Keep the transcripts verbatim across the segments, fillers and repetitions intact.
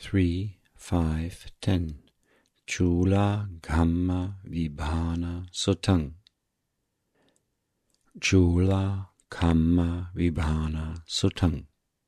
three, five, ten. Chula Kamma Vibhana Sutang. Chula Kamma Vibhana Sutang.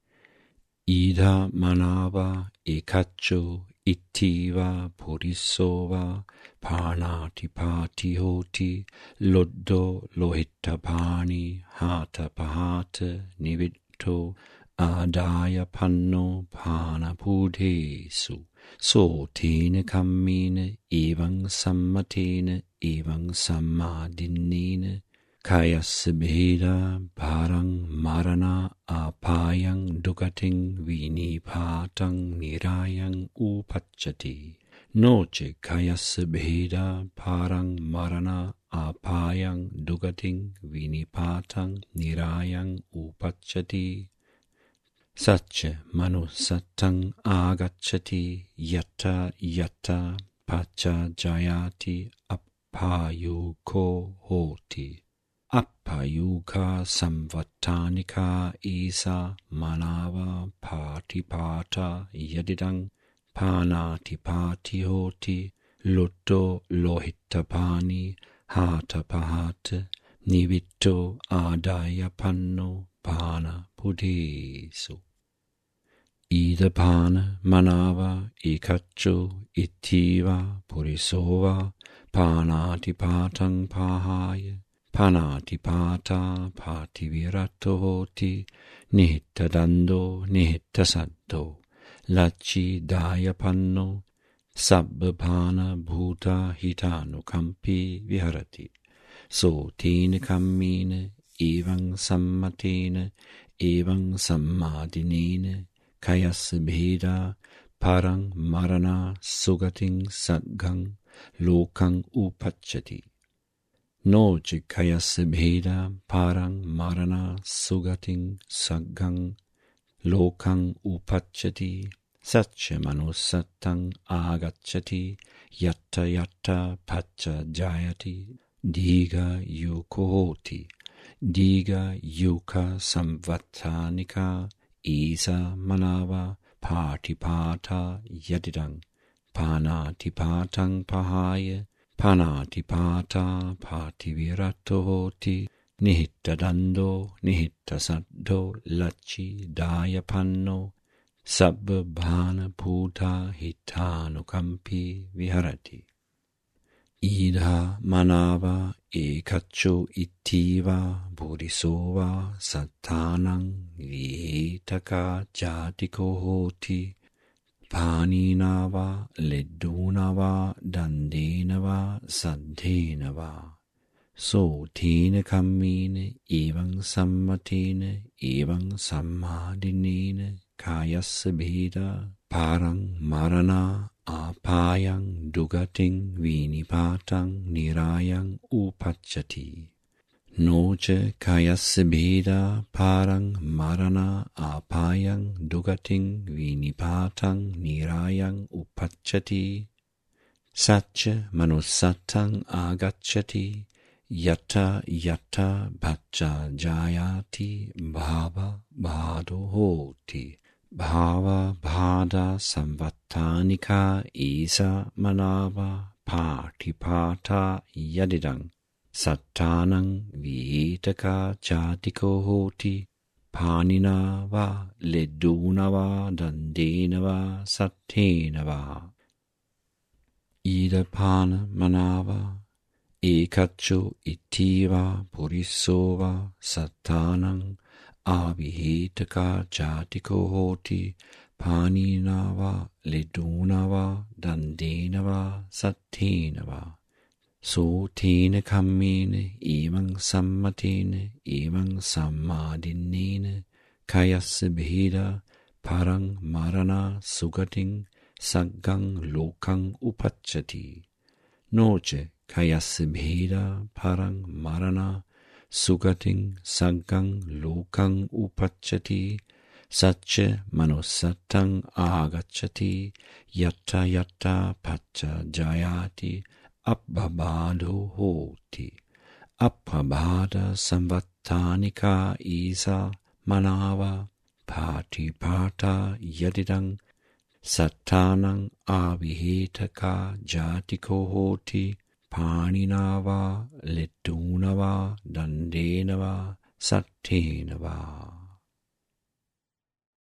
Ida Manava Ekacho Itiva Purisova Parnati Pati Hoti Loddo Lohitapani Hata Pahata Nivitto Adaya Panno Panapudhesu So tene kammine evang sammatene evang sammadinine Kayas bheda parang marana apayang dugating vinipatang nirayang upachati. Noche kayas bheda parang marana apayang dugating vinipatang nirayang upachati. Satcha manusatang agachati yatta yatta pacha jayati appayuko hoti. Appayuka samvatanika isa manava patipata yadidang panatipati hoti lutto lohitapani hatapahata nivitto adaya panno pana pudhesu. Ida pana manava ekacho itiva purisova panatipatang pahaya panatipata pativirato hoti nihitta dando nihitta saddo lachi daya panno sabbapana bhuta hitano kampi viharati. So tene kammine evang sammatene evang sammadinene kayas bheda parang marana sugating sadgang lokang upachati. Noche kayas bheda parang marana sugating sadgang lokang upachati. Satcha manusatang agachati yatta yatta pacha jayati diga yukohoti. Diga yuka samvatanika isa manava patipata yadidang panatipatang pahaya panatipata pativirato hoti nihitta dando nihitta saddo lachi daya panno sabbabhana puta hitano kampi viharati. Ida manava ekacho itiva burisova satanang vihetaka jatiko hoti paninava ledunava dandenava saddhenava. So tene kammine evang sammatene evang sammadinene kayas bheda parang marana apayang dugating vinipatang nirayang upachati. Noche kayas bheda parang marana apayang dugating vinipatang nirayang upachati. Satcha manusatang agachati yatta yatta bhacha jayati bhava bhado hoti. Bhava bhada samvatanika isa manava patipata yadidang sattanang vihetaka jatiko hoti paninava ledunava dandenava satthenava. Ida pana manava ekacho itiva purisova sattanang avihetaka jatiko hoti paninava ledunava dandenava satthenava. So tene kammine evang sammatene evang sammadinene kayas bheda parang marana sugating saggang lokang upachati. Noche kayas bheda parang marana sugating saggang lokang upachati. Satcha manusatang agachati yatta yatta pacha jayati appabado hoti. Appabada samvatanika isa manava patipata yadidang Sattanang avihetaka jatiko hoti paninava letunava dandenava sattenava.